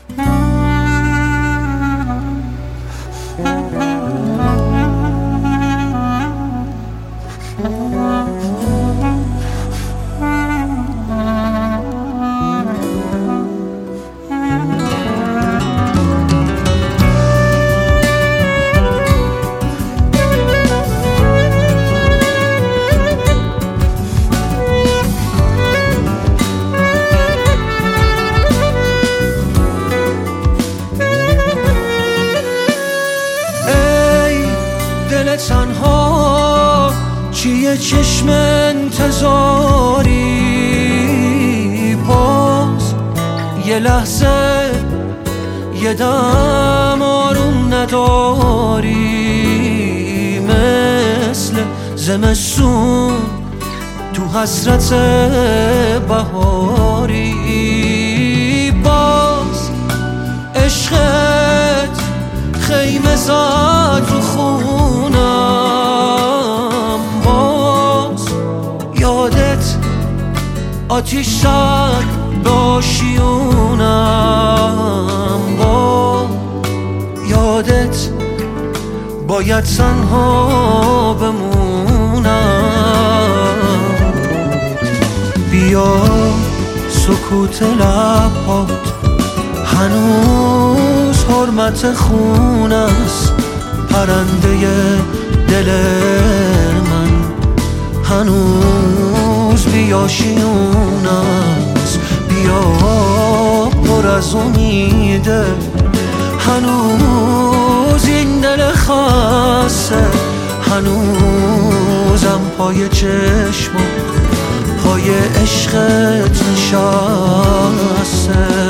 تنها چیه چشم انتظاری، باز یه لحظه یه دم آروم نداری، مثل زمستون تو حسرت بهاری، باز عشقت خیمه زد رو خونم، باز یادت آتیش زد باشیونم، با یادت باید تنها بمونم. بیا سکوت لبات هنوز حرمت خون است، پرنده دل من هنوز بیاشیون است، بیا پر از امیده هنوز این دل خسته، هنوزم پای چشمم پای عشقت نشسته.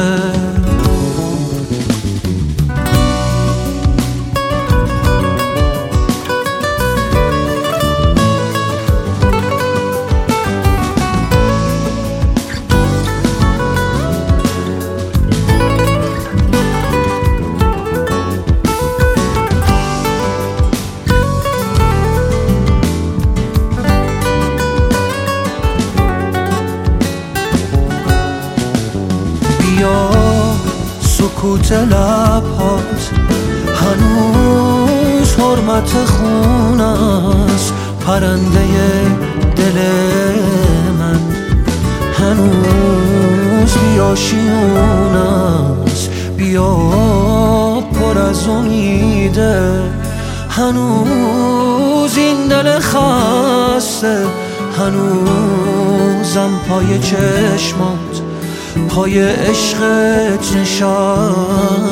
بیا سکوت لبات هنوز حرمت خون است، پرنده دل من هنوز بیاشیون است، بیا پر از امیده هنوز این دل خسته، هنوزم پای چشمات پای عشقت نشسته.